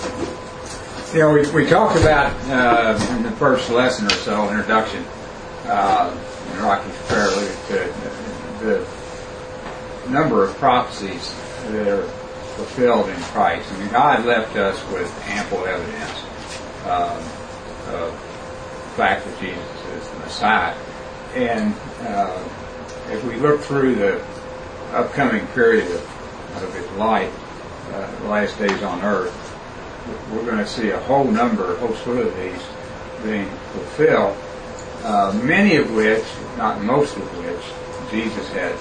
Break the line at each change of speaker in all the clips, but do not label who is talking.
You know, we talked about in the first lesson or so, introduction, in Rocky Fairly, the number of prophecies that are fulfilled in Christ. I mean, God left us with ample evidence of the fact that Jesus is the Messiah. And as we look through the upcoming period of His life, the last days on earth, we're going to see a whole slew of these being fulfilled, many of which, not most of which, Jesus had,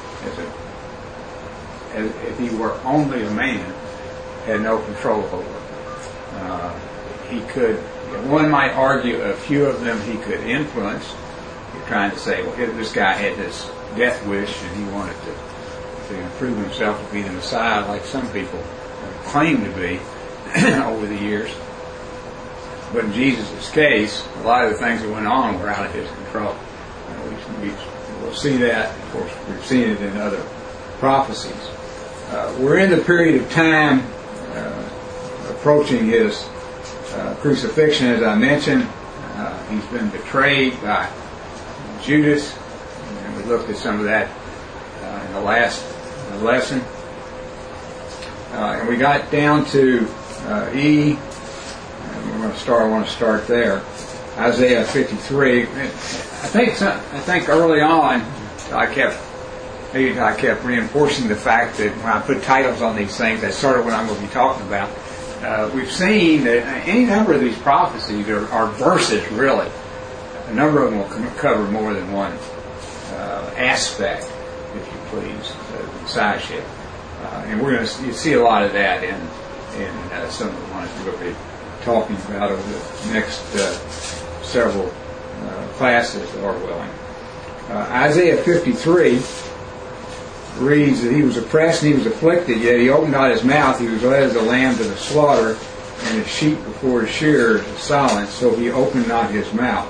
if he were only a man, had no control over. He could, one might argue a few of them he could influence. You're trying to say, well, this guy had this death wish and he wanted to prove himself to be the Messiah, like some people claim to be over the years. But in Jesus' case, a lot of the things that went on were out of his control. We'll see that. Of course, we've seen it in other prophecies. We're in the period of time approaching his crucifixion, as I mentioned. He's been betrayed by Judas, and we looked at some of that in the last lesson. And we got down to E, and I want to start there. Isaiah 53. I think early on I kept reinforcing the fact that when I put titles on these things, that's sort of what I'm going to be talking about. We've seen that any number of these prophecies are verses, really. A number of them will cover more than one aspect, if you please, the Messiahship. And we're going to see a lot of that in some of the ones we'll be talking about over the next several classes, Lord willing. Isaiah 53 reads that he was oppressed and he was afflicted, yet he opened not his mouth. He was led as a lamb to the slaughter, and as sheep before his shearers is silent, so he opened not his mouth.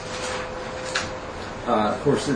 Of course,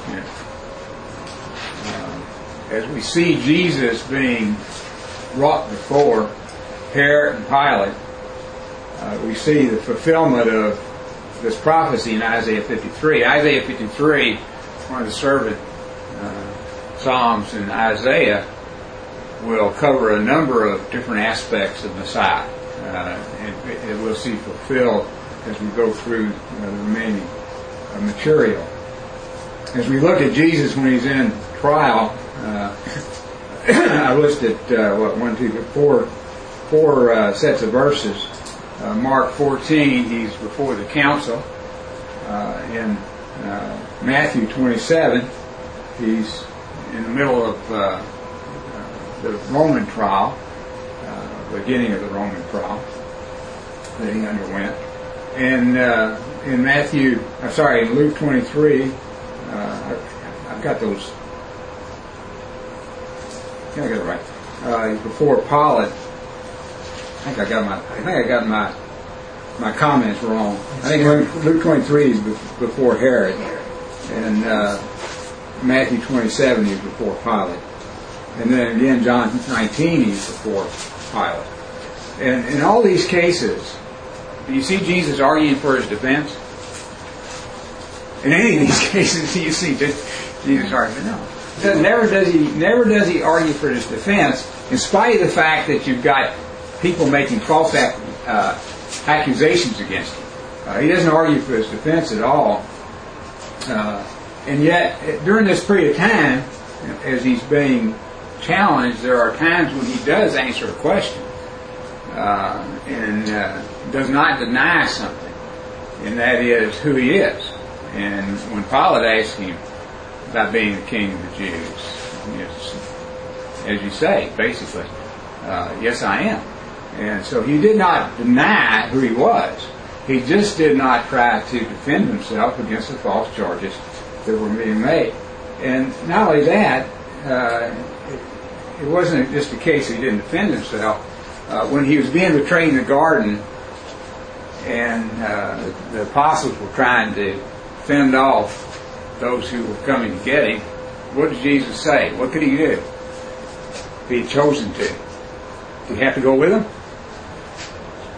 as we see Jesus being brought before Herod and Pilate, we see the fulfillment of this prophecy in Isaiah 53. Isaiah 53, one of the servant Psalms in Isaiah, will cover a number of different aspects of Messiah. And we'll see fulfilled as we go through the remaining material. As we look at Jesus when he's in trial, I listed four sets of verses. Mark 14, he's before the council. In Matthew 27, he's in the middle of the Roman trial, beginning of the Roman trial that he underwent. And in Luke 23, I've got those. I got it right. He's before Pilate. I think I got my comments wrong. I think Luke 23 is before Herod, and Matthew 27 he's before Pilate, and then again John 19 he's before Pilate. And in all these cases, do you see Jesus arguing for his defense? In any of these cases, do you see Jesus arguing? No. Never does he argue for his defense, in spite of the fact that you've got people making false accusations against him. He doesn't argue for his defense at all. And yet, during this period of time, as he's being challenged, there are times when he does answer a question and does not deny something, and that is who he is. And when Pilate asked him about being the king of the Jews, as you say, basically, yes, I am. And so he did not deny who he was. He just did not try to defend himself against the false charges that were being made. And not only that, it wasn't just a case he didn't defend himself. When he was being betrayed in the garden and the apostles were trying to fend off those who were coming to get him, what did Jesus say? What could he do if he had chosen to? Did he have to go with them?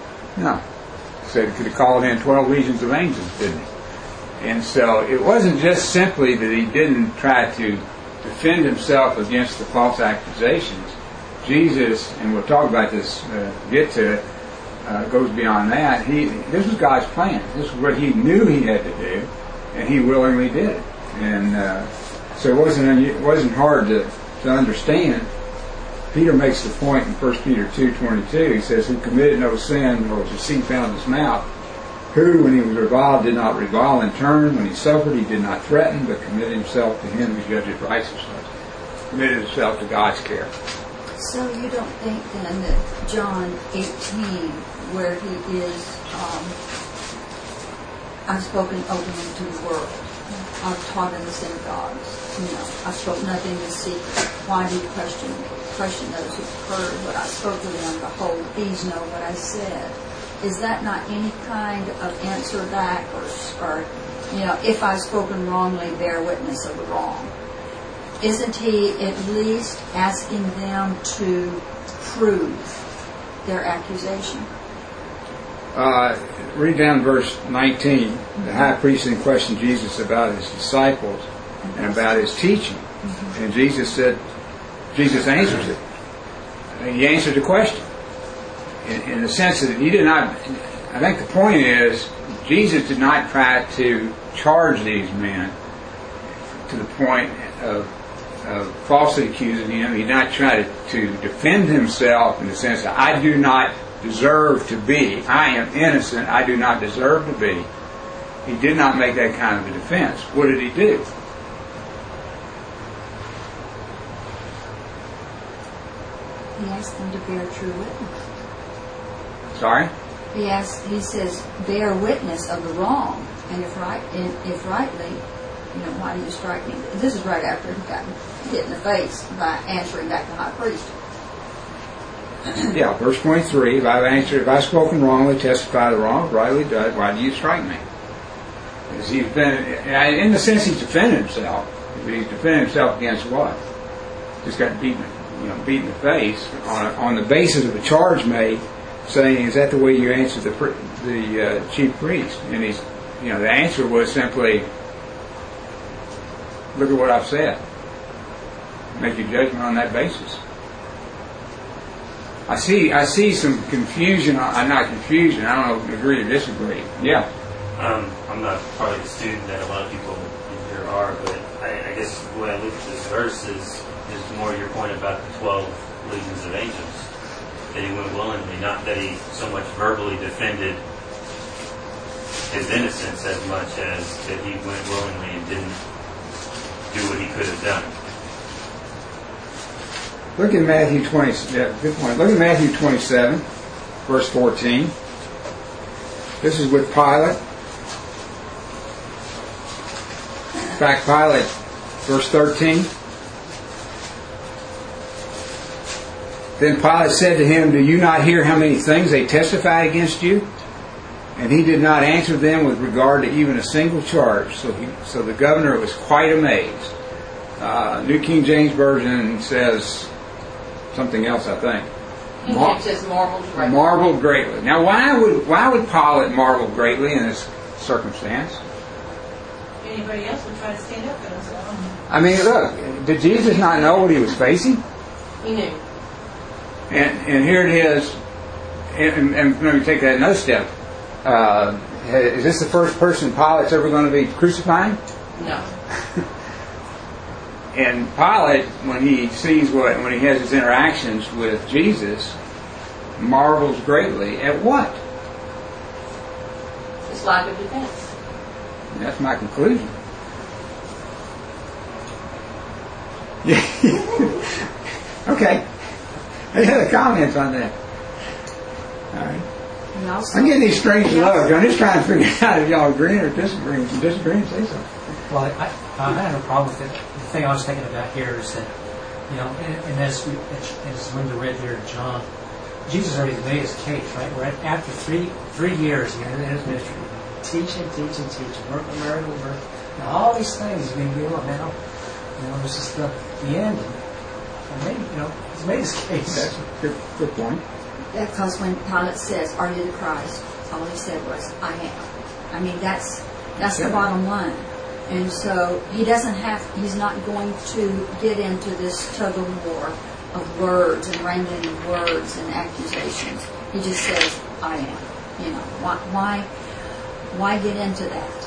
No. He said he could have called in 12 legions of angels, didn't he? And so it wasn't just simply that he didn't try to defend himself against the false accusations. Jesus, and we'll talk about this, get to it, goes beyond that. This was God's plan. This was what he knew he had to do, and he willingly did it. And so it wasn't hard to understand. Peter makes the point in 1 Peter 2:22. He says, "Who committed no sin, nor was deceit found in his mouth. Who, when he was reviled, did not revile in turn. When he suffered, he did not threaten, but committed himself to him who judges righteousness." Committed himself to God's care.
So you don't think then that John 18, where he is, I've spoken openly to the world. I've taught in the synagogues. I've spoken nothing in secret. Why do you question those who've heard what I spoke to them? Behold, these know what I said. Is that not any kind of answer back, or if I've spoken wrongly, bear witness of the wrong? Isn't he at least asking them to prove their accusation?
Read down verse 19. The high priest then questioned Jesus about his disciples and about his teaching. And Jesus answers it. He answered the question. In the sense that he did not, I think the point is, Jesus did not try to charge these men to the point of falsely accusing him. He did not try to defend himself in the sense that I do not deserve to be. I am innocent. I do not deserve to be. He did not make that kind of a defense. What did he do?
He asked them to bear true witness.
Sorry?
He says, bear witness of the wrong. And if rightly, why do you strike me? This is right after he got hit in the face by answering back the high priest.
Yeah, verse 23, if I've spoken wrongly, testify the wrong, rightly done, why do you strike me? Because in the sense he's defending himself. He's defending himself against what? Just got beaten in the face on the basis of a charge made, saying, is that the way you answer the chief priest? And the answer was simply, look at what I've said. Make your judgment on that basis. I see some confusion. Not confusion. I don't know, agree or disagree. Yeah.
I'm not probably a student that a lot of people here are, but I guess the way I look at this verse is more your point about the 12 legions of angels. That he went willingly, not that he so much verbally defended his innocence as much as that he went willingly and didn't do what he could have done.
Look at Matthew 20. Yeah, good point. Look at Matthew 27, verse 14. This is with Pilate. In fact, Pilate, verse 13. Then Pilate said to him, do you not hear how many things they testify against you? And he did not answer them with regard to even a single charge. So the governor was quite amazed. New King James Version says something else, I think.
It says marveled greatly.
Marveled greatly. Now, why would Pilate marvel greatly in this circumstance?
Anybody else would try to stand up for themselves.
I mean, look, did Jesus not know what he was facing?
He knew.
And here it is. And let me take that another step. Is this the first person Pilate's ever going to be crucifying?
No.
And Pilate, when he has his interactions with Jesus, marvels greatly at what?
His lack of defense.
And that's my conclusion. Yeah. Okay. Any other comments on that? All right. I'm getting these strange looks. I'm just trying to figure out if y'all agreeing or disagreeing. If you disagree, say something.
Well, I had no problem with it. The thing I was thinking about here is that, and as Linda read here in John, Jesus already made his case, right? We're after three years in his ministry, teaching, miracle. Now, all these things he's been doing now, this is the end. And maybe, he's made his case.
That's a good point.
Because when Pilate says, "Are you the Christ?" all he said was, "I am." I mean, that's the bottom line. And so he's not going to get into this tug of war of words and wrangling of words and accusations. He just says, "I am." You know, why get into that?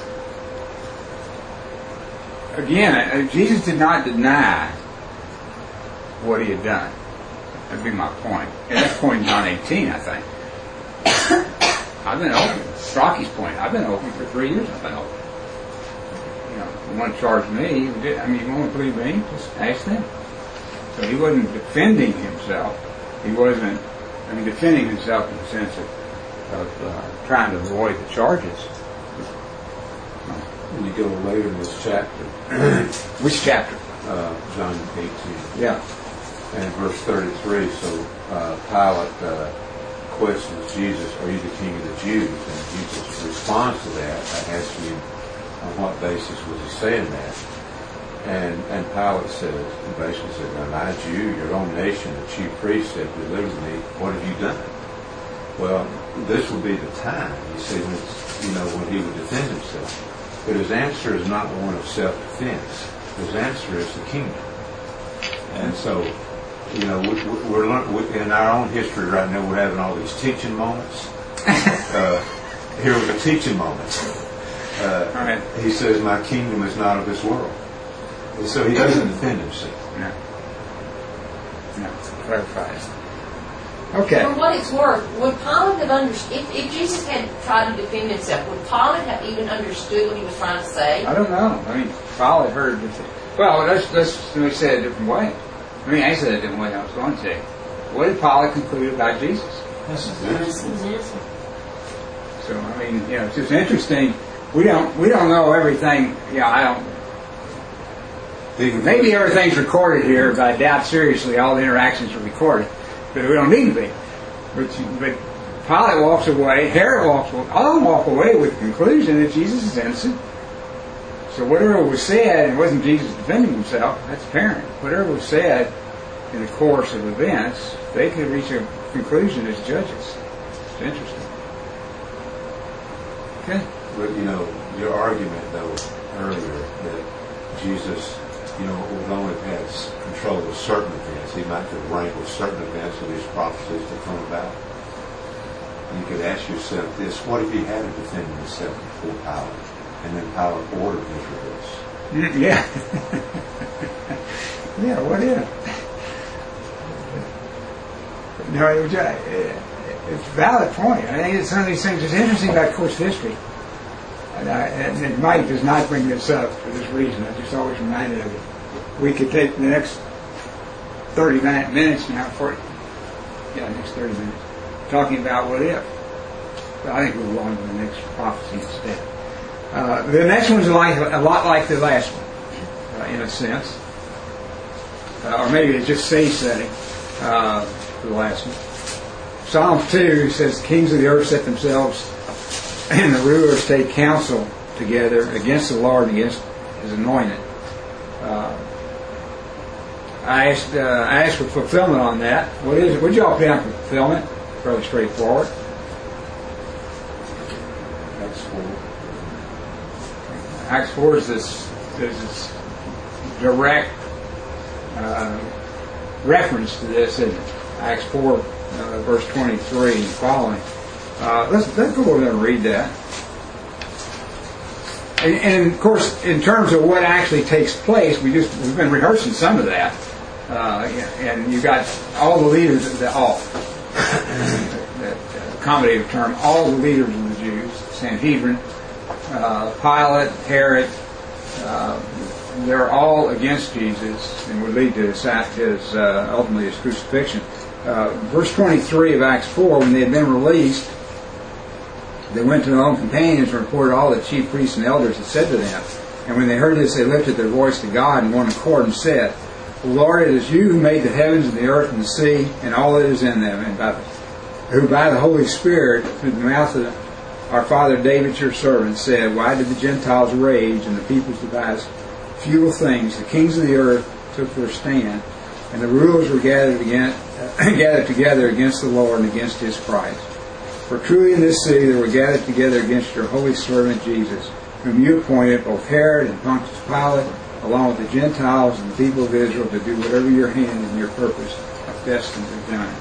Again, Jesus did not deny what he had done. That'd be my point. And that's point in John 18, I think. I've been open. Rocky's point. I've been open for 3 years. I've been open. You know, you want to charge me? You want to believe me? Just ask them. So he wasn't defending himself. He wasn't. Defending himself in the sense of trying to avoid the charges.
When you go later in this chapter,
Which chapter?
John 18.
Yeah.
And verse 33, so Pilate questions Jesus, "Are you the king of the Jews?" And Jesus responds to that by asking him on what basis was he saying that. And Pilate says, he basically said, "Am I a Jew? Your own nation, the chief priest said, deliver me. What have you done?" Well, this will be the time, you see, when he would defend himself. But his answer is not one of self-defense. His answer is the kingdom. And so, we're in our own history right now, we're having all these teaching moments. Here was a teaching moment.
Right.
He says, "My kingdom is not of this world." And so he doesn't defend himself.
No, clarifies. Okay.
For what it's worth, would Pilate have understood, if Jesus had tried to defend himself, would Pilate have even understood what he was trying to say?
I don't know. Pilate heard this. Well, let's let me say it a different way. I said it a different way I was going to say. What did Pilate conclude about Jesus? So, it's just interesting. We don't know everything. I don't. Maybe everything's recorded here, but I doubt seriously all the interactions are recorded. But we don't need to be. But Pilate walks away, Herod walks away, all walk away with the conclusion that Jesus is innocent. So whatever was said, it wasn't Jesus defending himself, that's apparent. Whatever was said in the course of events, they could reach a conclusion as judges. It's interesting. Okay.
But your argument though earlier that Jesus would only have control of certain events. He might have wrangled certain events of these prophecies to come about. You could ask yourself this: what if he had to defend himself before Pilate, and then Pilate ordered his release?
Yeah. Yeah. What if? No, it's a valid point. I think it's some of these things. It's interesting about course of history. And Mike does not bring this up for this reason. I'm just always reminded of it. We could take the next 30 minutes now, next 30 minutes, talking about what if. But I think we'll go on to the next prophecy instead. The next one's a lot like the last one, in a sense. Or maybe it's just stage setting for the last one. Psalms 2 says, "The kings of the earth set themselves and the rulers take counsel together against the Lord and against His anointed." I asked for fulfillment on that. What is it? Would y'all put down for fulfillment? Fairly straightforward.
Acts 4.
Acts 4 is this direct reference to this, isn't it? Acts 4, verse 23 and following. Let's go over there and read that. And of course, in terms of what actually takes place, we've been rehearsing some of that. And you got all the leaders of that accommodative term, all the leaders of the Jews, Sanhedrin, Pilate, Herod, they're all against Jesus and would lead to ultimately his crucifixion. Verse 23 of Acts 4, when they had been released, they went to their own companions and reported all that chief priests and elders had said to them. And when they heard this, they lifted their voice to God in one accord and said, "Lord, it is you who made the heavens and the earth and the sea and all that is in them, and who by the Holy Spirit, through the mouth of our father David your servant, said, Why did the Gentiles rage and the peoples devise futile things? The kings of the earth took their stand, and the rulers were gathered gathered together against the Lord and against his Christ. For truly in this city they were gathered together against your holy servant Jesus, whom you appointed, both Herod and Pontius Pilate, along with the Gentiles and the people of Israel, to do whatever your hand and your purpose have destined to done.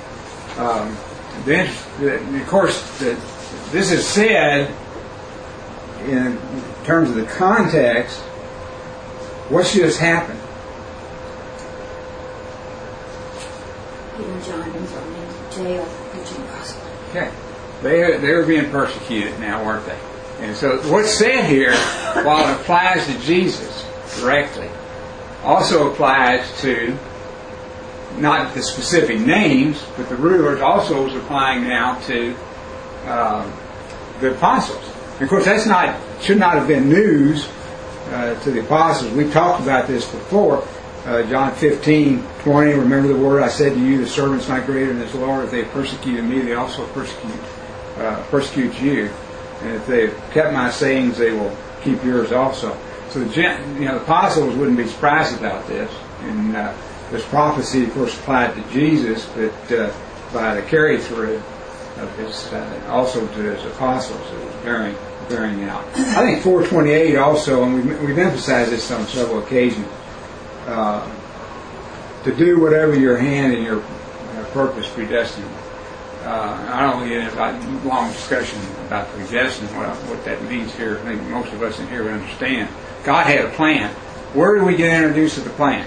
Of course, this is said in terms of the context. What's just happened?
Peter and John have been thrown into jail for preaching the gospel.
Okay. They were being persecuted now, weren't they? And so what's said here, while it applies to Jesus directly, also applies to not the specific names, but the rulers also is applying now to the apostles. And of course, should not have been news to the apostles. We talked about this before. John 15:20. Remember the word I said to you: the servant's not greater than his Lord. If they persecuted me, they also persecute you. And if they've kept my sayings, they will keep yours also. So the apostles wouldn't be surprised about this. And this prophecy, of course, applied to Jesus, but by the carry-through of his, also to his apostles, it was bearing out. I think 4:28 also, and we've emphasized this on several occasions, to do whatever your hand and your purpose predestined. I don't want to get into a long discussion about predestined, what that means here. I think most of us in here would understand. God had a plan. Where do we get introduced to the plan?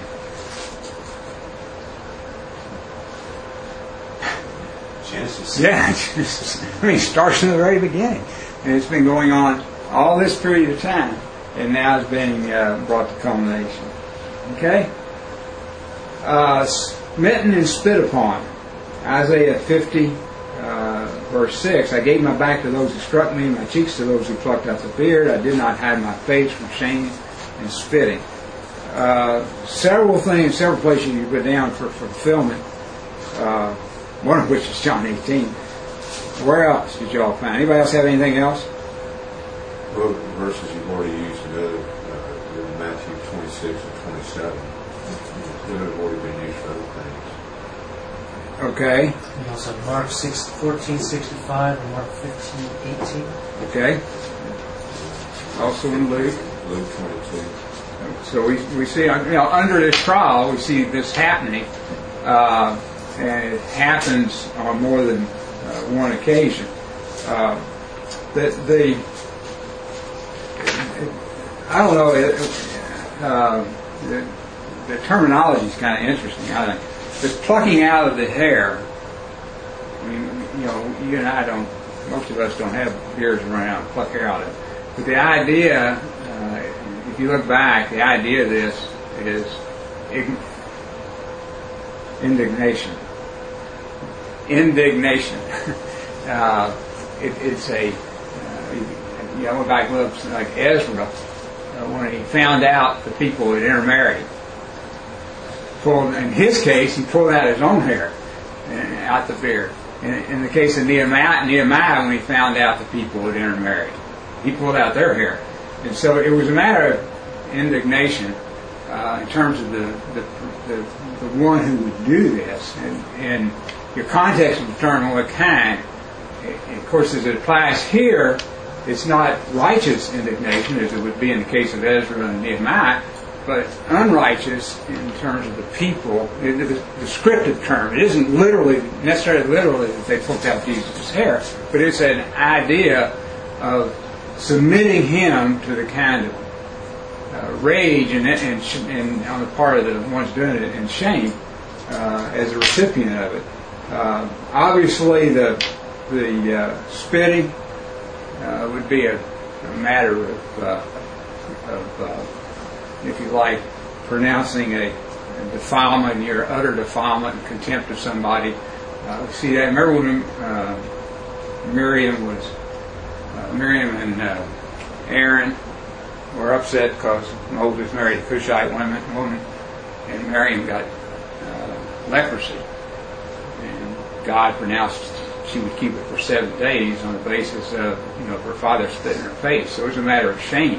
Genesis.
Yeah, Genesis. It starts in the very beginning. And it's been going on all this period of time. And now it's being brought to culmination. Okay? Smitten and spit upon. Isaiah 50, verse 6. I gave my back to those who struck me, my cheeks to those who plucked out the beard. I did not hide my face from shame and spitting. Several places you put down for fulfillment. One of which is John 18. Where else did y'all find? Anybody else have anything else?
Well, verses you've already used another in Matthew 26 and 27. That have already been used for other things.
Okay.
And also Mark 14:65 and Mark 15:18.
Okay. Also in Luke.
Luke 22.
So we see, under this trial, we see this happening, and it happens on more than one occasion. I don't know. The terminology is kind of interesting. I think this plucking out of the hair. I mean, you and I don't. Most of us don't have beards and run out and pluck hair out of it. But the idea, if you look back, the idea of this is indignation. Indignation. It's a. I went back and looked like Ezra when he found out the people had intermarried. In his case, he pulled out his own hair out the beard. In the case of Nehemiah, when he found out the people had intermarried, he pulled out their hair. And so it was a matter of indignation in terms of the one who would do this. And your context will determine what kind. And of course, as it applies here, it's not righteous indignation, as it would be in the case of Ezra and Nehemiah, but unrighteous in terms of the people. The descriptive term. It isn't necessarily literally that they plucked out Jesus' hair, but it's an idea of submitting him to the kind of rage and on the part of the ones doing it and shame as a recipient of it. Obviously, the spitting would be a matter of if you like, pronouncing a defilement, your utter defilement and contempt of somebody. See that? Remember when Miriam and Aaron were upset because Moses married a Cushite woman, and Miriam got leprosy, and God pronounced she would keep it for 7 days on the basis of her father spit in her face. So it was a matter of shame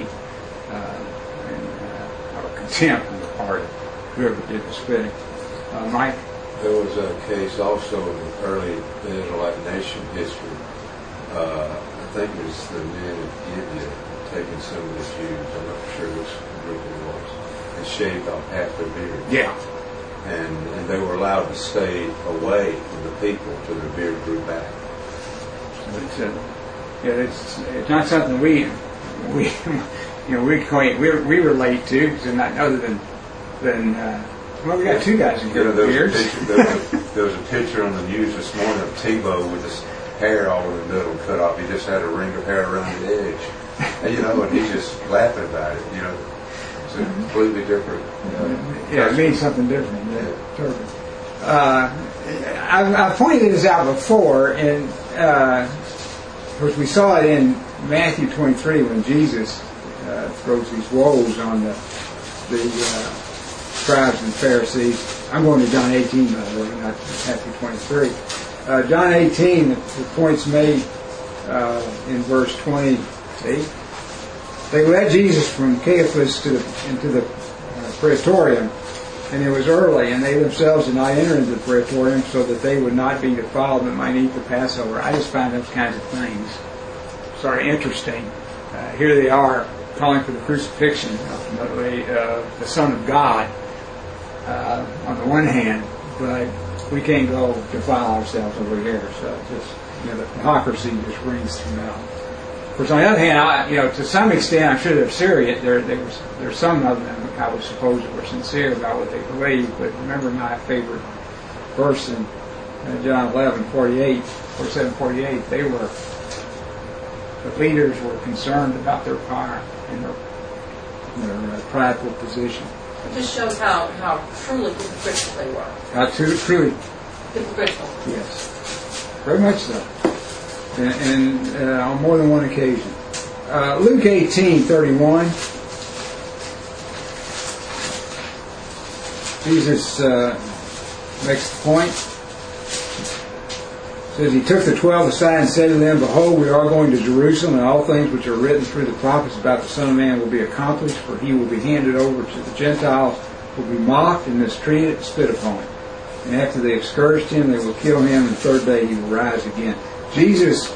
or contempt on the part of whoever did the spitting. Mike?
There was a case also in the early Israelite nation history. I think it was the men of Gibeah taking some of the Jews. I'm not sure which group it was, and shaved off half their beard.
Yeah.
And they were allowed to stay away from the people till their beard grew back.
It's not something we relate to, because not other than well, we got two guys in here with beards.
There was a picture on the news this morning of Tebow with his hair all in the middle cut off. He just had a ring of hair around the edge, and he's just laughing about it. It's a completely different.
It means something different. I pointed this out before, and of course we saw it in Matthew 23 when Jesus throws these woes on the scribes and Pharisees. I'm going to John 18, by the way, not Matthew 23. John 18, the point's made in verse 28. They led Jesus from Caiaphas into the praetorium, and it was early, and they themselves did not enter into the praetorium so that they would not be defiled but might eat the Passover. I just find those kinds of things sort of interesting. Here they are calling for the crucifixion, ultimately, the Son of God, on the one hand, but we can't go defile ourselves over here. So just, the hypocrisy just rings through now. Of course, on the other hand, to some extent, I'm sure they're serious. There's some of them I would suppose that were sincere about what they believe. But remember my favorite verse in John 11:47-48. The leaders were concerned about their power and their prideful position.
It just shows how truly hypocritical they were.
How truly
hypocritical.
Yes, very much so. And on more than one occasion. Luke 18:31. Jesus makes the point. Says he took the 12 aside and said to them, "Behold, we are going to Jerusalem, and all things which are written through the prophets about the Son of Man will be accomplished, for he will be handed over to the Gentiles, will be mocked and mistreated and spit upon. And after they have scourged him, they will kill him, and the third day he will rise again." Jesus,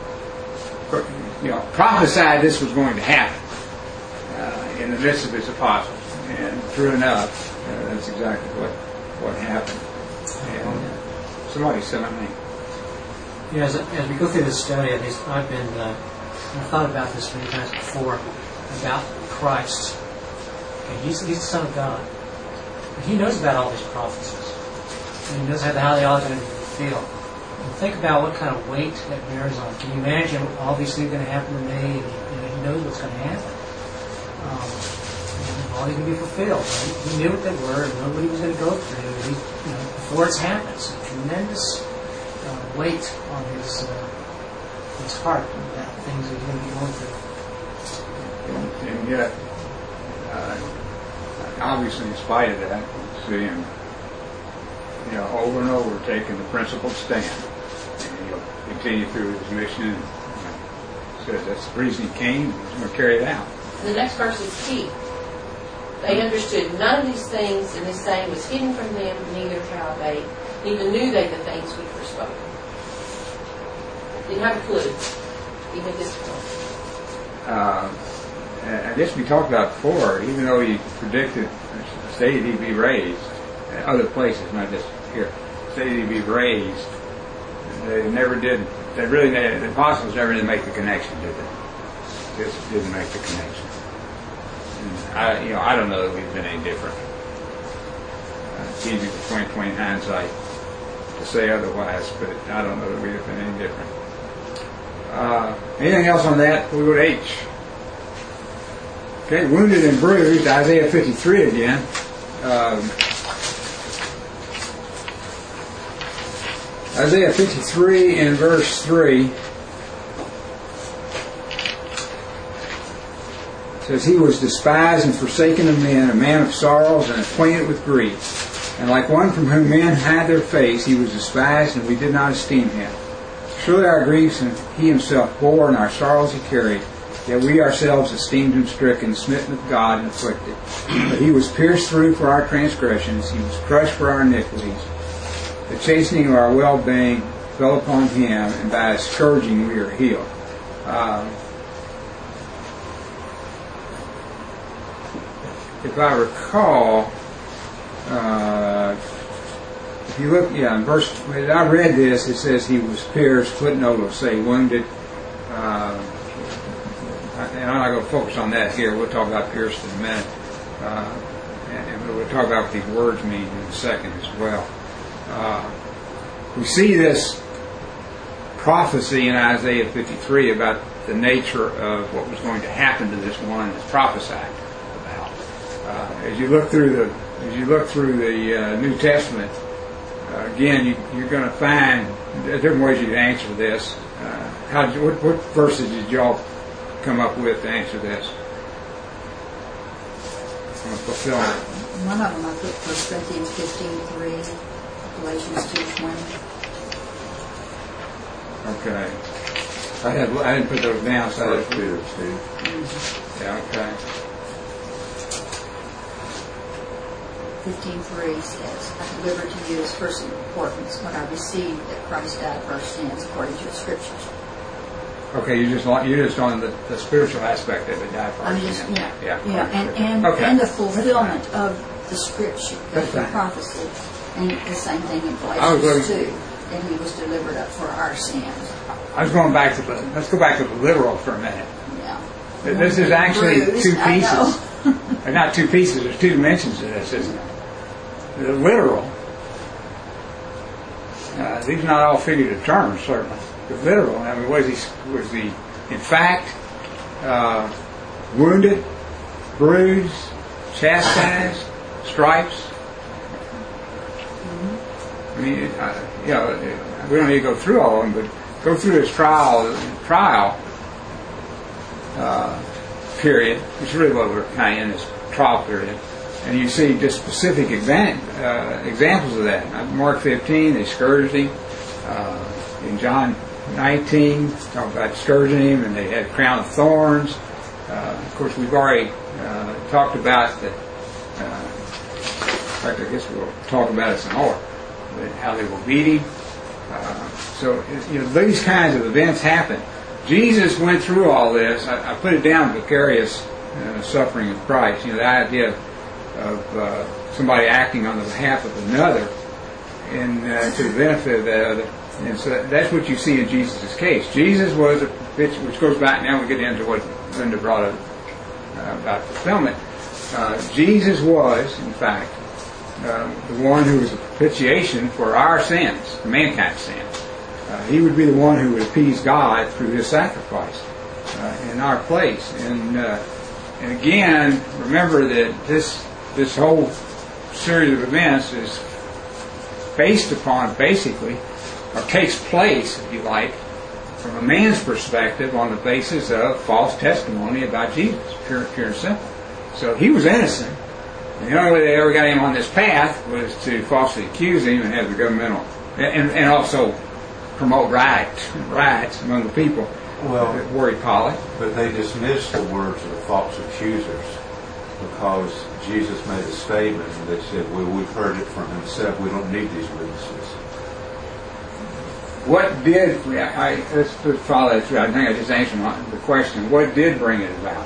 prophesied this was going to happen in the midst of his apostles, and true enough, that's exactly what happened. And somebody said,
as we go through this study, I've thought about this many times before about Christ. Okay, he's the Son of God. He knows about all these prophecies, and he knows how they all are going to feel. And think about what kind of weight that bears on. Can you imagine all these things are going to happen to me? And he knows what's going to happen. And all these going to be fulfilled. Right? He knew what they were, and nobody was going to go through. Before it's happened, so tremendous weight on his heart about things that he's going to be going through.
And yet, obviously, in spite of that, we see him, over and over taking the principled stand. And he'll continue through his mission. And, says that's the reason he came. He's going to carry it out.
The next verse is key. They understood none of these things, and this saying was hidden from them, neither shall they. Neither knew they the things which were spoken. Didn't have a clue, even at this point.
I guess we talked about before, even though he predicted, stated he'd be raised, other places, not just here, stated he'd be raised, they never did, the apostles never did make the connection, did they? Just didn't make the connection. And I don't know that we've been any different. It's easy for 20/20 hindsight to say otherwise, but I don't know that we've been any different. Anything else on that? We'll go to H. Okay, wounded and bruised, Isaiah 53 again. Isaiah 53 and verse 3 says, "He was despised and forsaken of men, a man of sorrows and acquainted with grief. And like one from whom men hide their face, he was despised, and we did not esteem him. Surely our griefs and he himself bore, and our sorrows he carried. Yet we ourselves esteemed him stricken, smitten of God, and afflicted. But he was pierced through for our transgressions, he was crushed for our iniquities. The chastening of our well-being fell upon him, and by his scourging we are healed. If I recall, if you look, in verse, when I read this, it says he was pierced, footnote will say wounded. And I'm not going to focus on that here. We'll talk about pierced in a minute. And we'll talk about what these words mean in a second as well. We see this prophecy in Isaiah 53 about the nature of what was going to happen to this one that's prophesied about. As you look through the New Testament, again, you're going to find different ways you can answer this. What verses did y'all come up with to answer this? On fulfillment.
One of them I put 1 Corinthians 15:3, Galatians 2:20.
Okay. I didn't put those down. So
First Peter 2.
Yeah. Okay.
15:3 says, I delivered to you as first importance what I received, that Christ died for our sins according to the Scriptures.
Okay, you're just on the spiritual aspect of it. Die for our sins.
And the fulfillment of the Scripture, the prophecy, and the same thing in Galatians 2, that he was delivered up for our sins.
I was going back to let's go back to the literal for a minute.
Yeah.
This is actually two pieces. Not two pieces. There's two dimensions to this, isn't it? The literal. These are not all figurative terms, certainly. The literal. I mean, was he in fact wounded, bruised, chastised, stripes? I mean, we don't need to go through all of them, but go through his trial period, which is really what we're kind of in, this trial period, and you see just specific examples of that. Mark 15, they scourged him. In John 19, talk about scourging him, and they had a crown of thorns. Of course, we've already talked about that. In fact, I guess we'll talk about it some more. How they will beat him. So these kinds of events happen. Jesus went through all this. I put it down, vicarious suffering of Christ. The idea of somebody acting on the behalf of another and to the benefit of the other. And so that's what you see in Jesus' case. Jesus was which goes back, now we get into what Linda brought up about fulfillment. Jesus was, in fact, the one who was a propitiation for our sins, mankind's sins. He would be the one who would appease God through his sacrifice in our place. And again, remember that this whole series of events is based upon, basically, or takes place, if you like, from a man's perspective on the basis of false testimony about Jesus, pure and simple. So he was innocent. And the only way they ever got him on this path was to falsely accuse him and have the governmental, and also promote riots among the people that worried Pilate.
But they dismissed the words of the false accusers because Jesus made a statement and they said, well, we've heard it from himself. We don't need these witnesses.
What did, let's follow that through. I think I just answered the question. What did bring it about?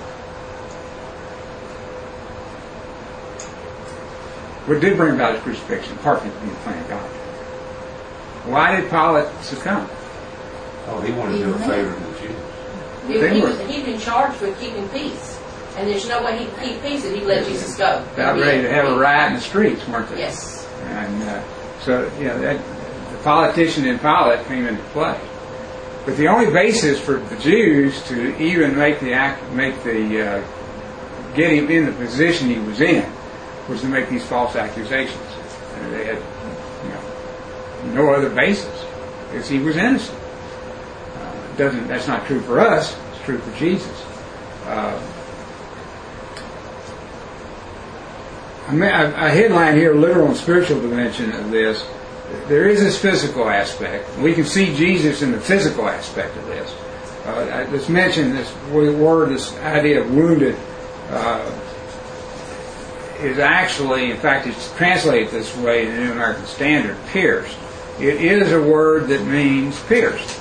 What did bring about his crucifixion, apart from the plan of God? Why did Pilate succumb?
Oh, he wanted to do a favor to the Jews.
He'd been charged with keeping peace. And there's no way he could keep peace if he let Jesus go.
About ready to have a riot in the streets, weren't they?
Yes.
And so, the politician in Pilate came into play. But the only basis for the Jews to even get him in the position he was in was to make these false accusations. And they had, no other basis, because he was innocent. That's not true for us. It's true for Jesus. A headline here, literal and spiritual dimension of this. There is this physical aspect. We can see Jesus in the physical aspect of this. Let's mention this word, this idea of wounded, is actually, in fact, it's translated this way in the New American Standard, pierced. It is a word that means pierced.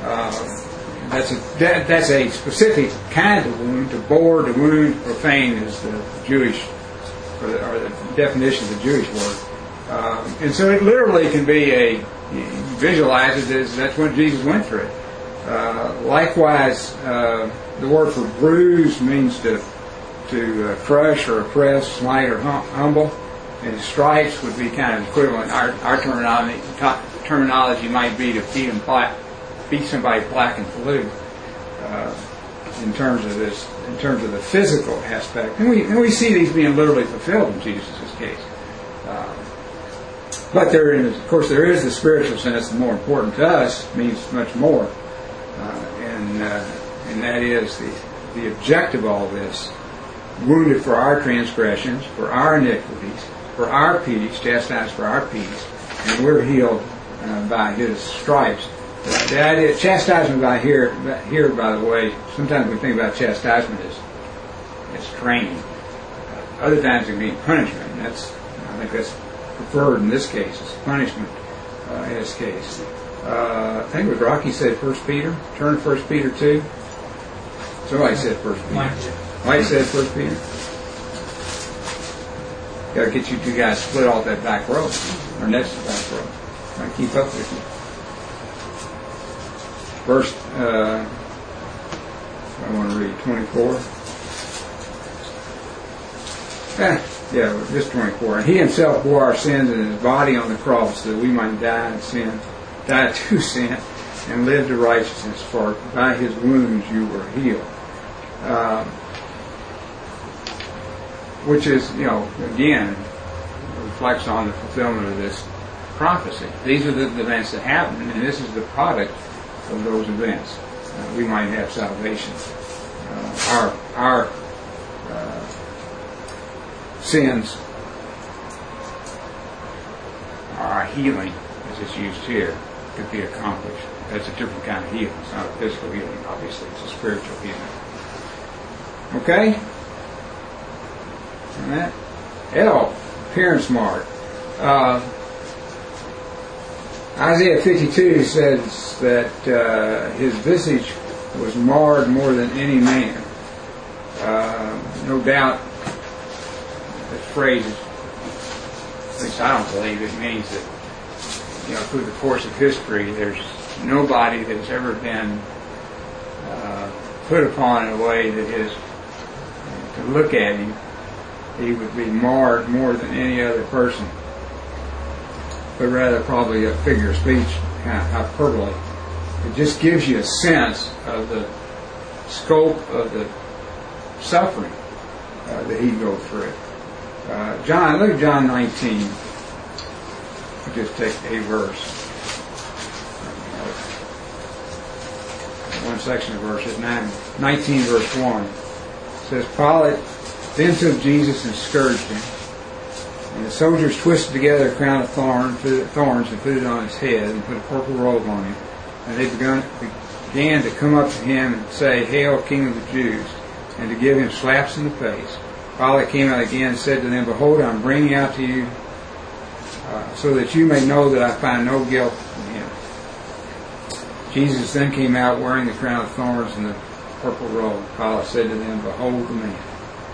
That's a specific kind of wound. To bore, to wound, profane is the Jewish, or the definition of the Jewish word. And so it literally can be you visualize it as that's what Jesus went through. Likewise, the word for bruise means to crush or oppress, smite or humble. And stripes would be kind of equivalent. Our terminology might be to beat somebody black and blue in terms of the physical aspect. And we see these being literally fulfilled in Jesus' case. But there is the spiritual sense, the more important to us, means much more. And that is the objective of all this. Wounded for our transgressions, for our iniquities, for our peace, chastised for our peace, and we're healed by His stripes. The idea, chastisement by here, by the way, sometimes we think about chastisement as training. Other times it means punishment. I think that's preferred in this case. It's punishment in this case. I think it was Rocky said 1 Peter. Turn to 1 Peter 2. Somebody said 1 Peter. Mike said 1 Peter. Got to get you two guys split off that back row, or next to the back row. Try to keep up with you. Verse, I want to read 24. Just 24. And He Himself bore our sins in His body on the cross, so that we might die to sin, and live to righteousness. For by His wounds you were healed. Which is, again, reflects on the fulfillment of this prophecy. These are the events that happen, and this is the product of those events. We might have salvation. Our sins, our healing, as it's used here, could be accomplished. That's a different kind of healing. It's not a physical healing, obviously. It's a spiritual healing. Okay? And that appearance mark. Isaiah 52 says that His visage was marred more than any man. No doubt this phrase, at least I don't believe it, means that through the course of history there's nobody that's ever been put upon in a way that is, to look at him, he would be marred more than any other person, but rather probably a figure of speech, kind of hyperbole. It just gives you a sense of the scope of the suffering that He go through. Look at John 19. We'll just take a verse. One section of verses, 19 verse 1. It says, Pilate then took Jesus and scourged Him. And the soldiers twisted together a crown of thorns and put it on His head and put a purple robe on Him. And they began to come up to Him and say, Hail, King of the Jews, and to give Him slaps in the face. Pilate came out again and said to them, Behold, I'm bringing out to you so that you may know that I find no guilt in Him. Jesus then came out wearing the crown of thorns and the purple robe. Pilate said to them, Behold the man.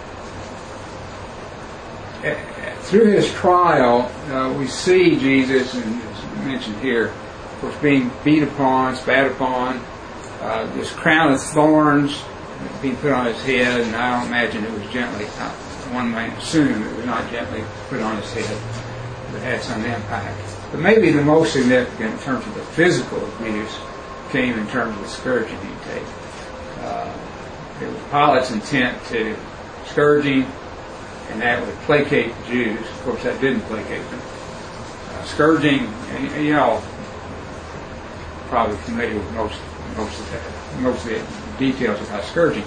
Through His trial, we see Jesus, and as mentioned here, of course, being beat upon, spat upon, this crown of thorns being put on His head, and I don't imagine it was gently, one might assume it was not gently put on His head, but it had some impact. But maybe the most significant in terms of the physical abuse came in terms of the scourging He'd take. It was Pilate's intent to scourge Him, and that would placate the Jews. Of course, that didn't placate them. Scourging, and probably familiar with most of the details about scourging.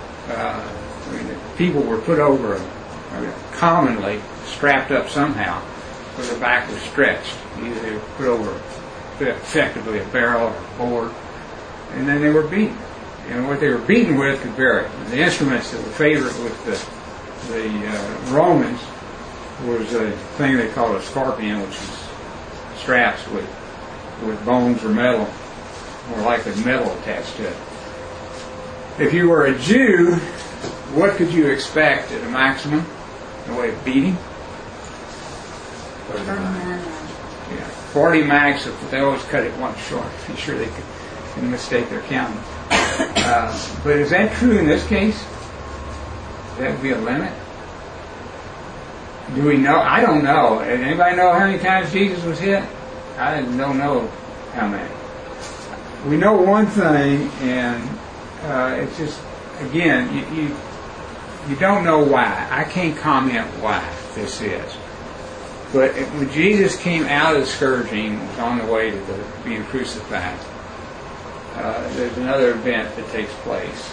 People were put over, commonly strapped up somehow, where their back was stretched. Either they were put over effectively a barrel or a board, and then they were beaten. And what they were beaten with could vary. The instruments that were favorite with the Romans was a thing they called a scorpion, which was straps with with bones or metal, more likely metal attached to it. If you were a Jew, what could you expect at a maximum in the way of beating? 40 max, if they always cut it one short. I'm sure they could mistake their counting. But is that true in this case? That would be a limit? Do we know? I don't know. Anybody know how many times Jesus was hit? I don't know how many. We know one thing, and it's just, again, you don't know why. I can't comment why this is. But when Jesus came out of the scourging, was on the way to being crucified, there's another event that takes place.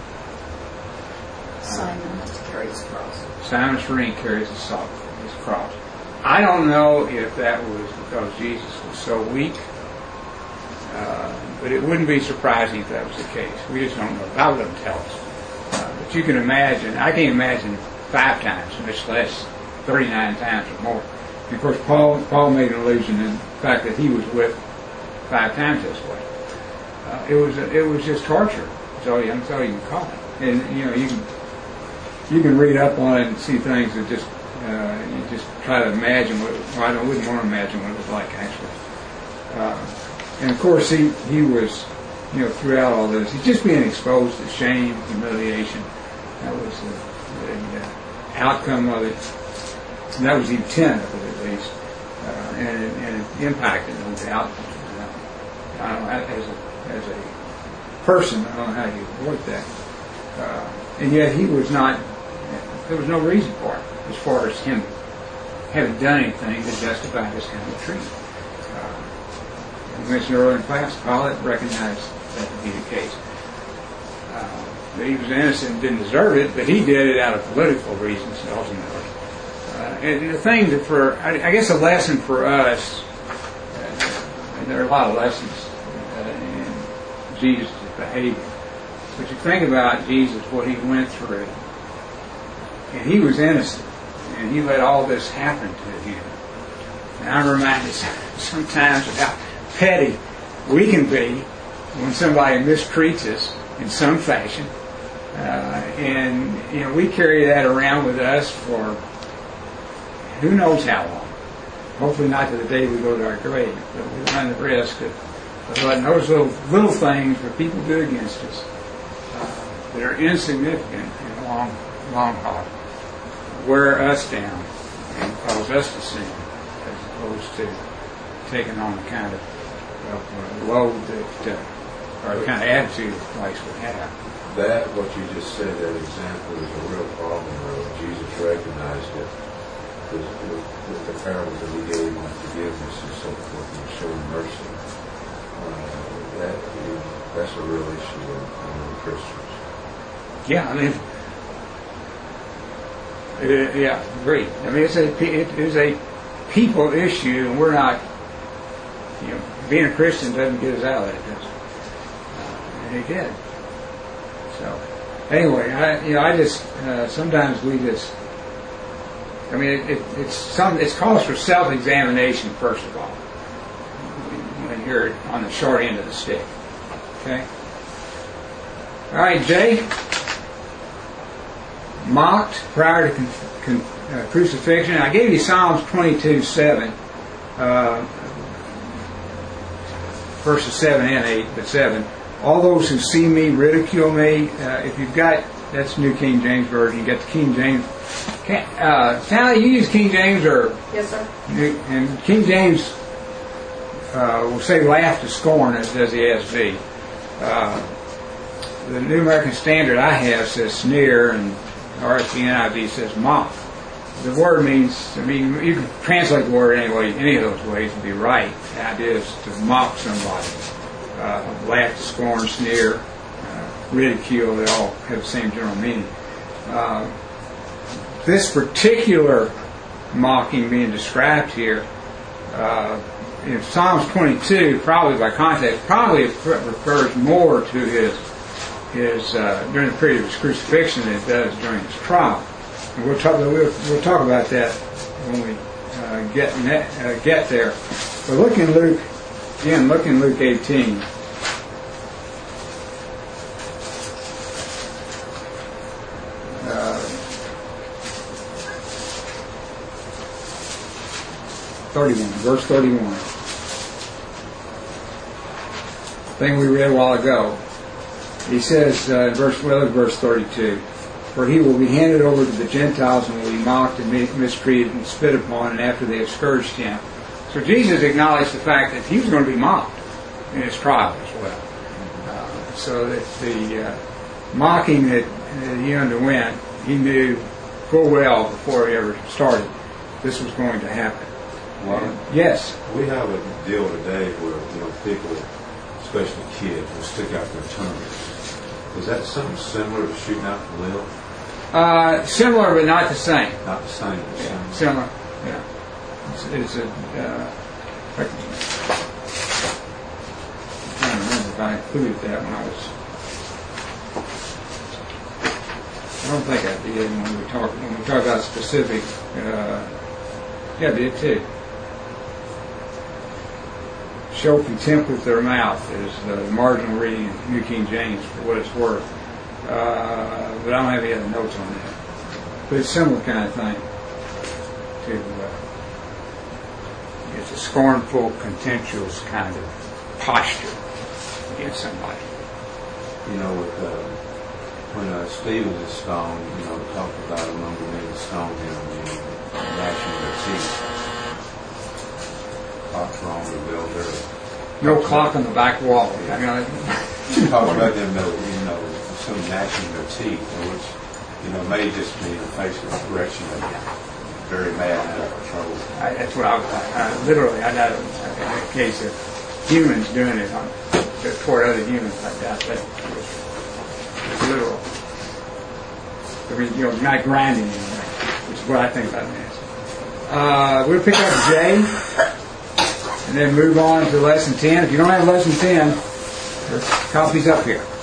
Simon has to carry his cross.
Simon Cyrene carries his cross. I don't know if that was because Jesus was so weak, but it wouldn't be surprising if that was the case. We just don't know. The Bible doesn't tell us. But you can imagine, I can't imagine 5 times, much less 39 times or more. Of course, Paul made an allusion in the fact that he was whipped 5 times this way. It was just torture. That's all you can call it. And you can read up on it and see things that just you just try to imagine what. Well, I wouldn't want to imagine what it was like actually. And of course, he was throughout all this, he's just being exposed to shame, humiliation. That was the outcome of it. And that was the intent of it, at least, and it impacted, no doubt. I don't know, as a person, I don't know how you avoid that. And yet he was not. There was no reason for it, as far as him having done anything to justify this kind of treatment. I mentioned earlier in class, Pilate recognized that to be the case. That he was innocent and didn't deserve it, but he did it out of political reasons ultimately. And the thing that I guess a lesson for us, and there are a lot of lessons in Jesus' behavior, but you think about Jesus, what he went through, and he was innocent, and he let all this happen to him. And I'm reminded sometimes of how petty we can be when somebody mistreats us in some fashion, and we carry that around with us for who knows how long. Hopefully not to the day we go to our grave, but we run the risk of letting those little things that people do against us that are insignificant in the long haul wear us down and cause us to sin, as opposed to taking on the kind of load that, or the kind of attitude that Christ would have.
That, what you just said, that example is a real problem where Jesus recognized it with the parables that he gave on forgiveness and so forth and showing mercy. That's a real issue among Christians.
Yeah, I mean, yeah, great. I mean, it is a people issue, and we're not. Being a Christian doesn't get us out of it, does it? And he did. So, anyway, I just sometimes we just. I mean, it's cause for self-examination first of all. When you're on the short end of the stick. Okay. All right, Jay. Mocked prior to crucifixion. I gave you Psalms 22:7, verses 7 and 8, but 7. All those who see me ridicule me. If you've got, that's New King James Version. You got the King James. Sally, you use King James or?
Yes, sir.
And King James will say laugh to scorn, as does the ESV. The New American Standard I have says sneer, and RSV NIV says mock. The word means, you can translate the word any of those ways and be right. The idea is to mock somebody. Laugh to scorn, sneer, ridicule, they all have the same general meaning. This particular mocking being described here, in Psalms 22, probably by context, probably refers more to his during the period of his crucifixion than it does during his trial. And we'll talk about that when we get there. But look in Luke Again, look in Luke 18. Verse 31. Thing we read a while ago. He says, verse 32, for he will be handed over to the Gentiles and will be mocked and mistreated and spit upon, and after they have scourged him. So Jesus acknowledged the fact that he was going to be mocked in his trial as well. So that the mocking that he underwent, he knew full well before he ever started this was going to happen.
Well,
yes.
We have a deal today where people, especially kids, will stick out their tongues. Is that something similar to shooting out the lip?
Similar, but not the same.
Not the same.
Yeah, similar. Yeah. It's a. I'm trying to remember if I included that when I was. I don't think I did when we talk about specific. Yeah, I did too. Show contempt with their mouth is the marginal reading in New King James for what it's worth. But I don't have any other notes on that. But it's a similar kind of thing. It's a scornful, contemptuous kind of posture against somebody.
When Stephen is stoned, we talked about among the men that stoned him, gnashing their teeth. Clock's wrong to build their.
No clock on the back wall.
Yeah. Talk about them, some gnashing their teeth, which may just be in the face of correction of very mad and out of control.
That's what I literally. I know in the case of humans doing it toward other humans like that. But it's literal. I mean, not grinding anything, which is what I think about this. We'll pick up J and then move on to lesson 10. If you don't have lesson 10, there's copies up here.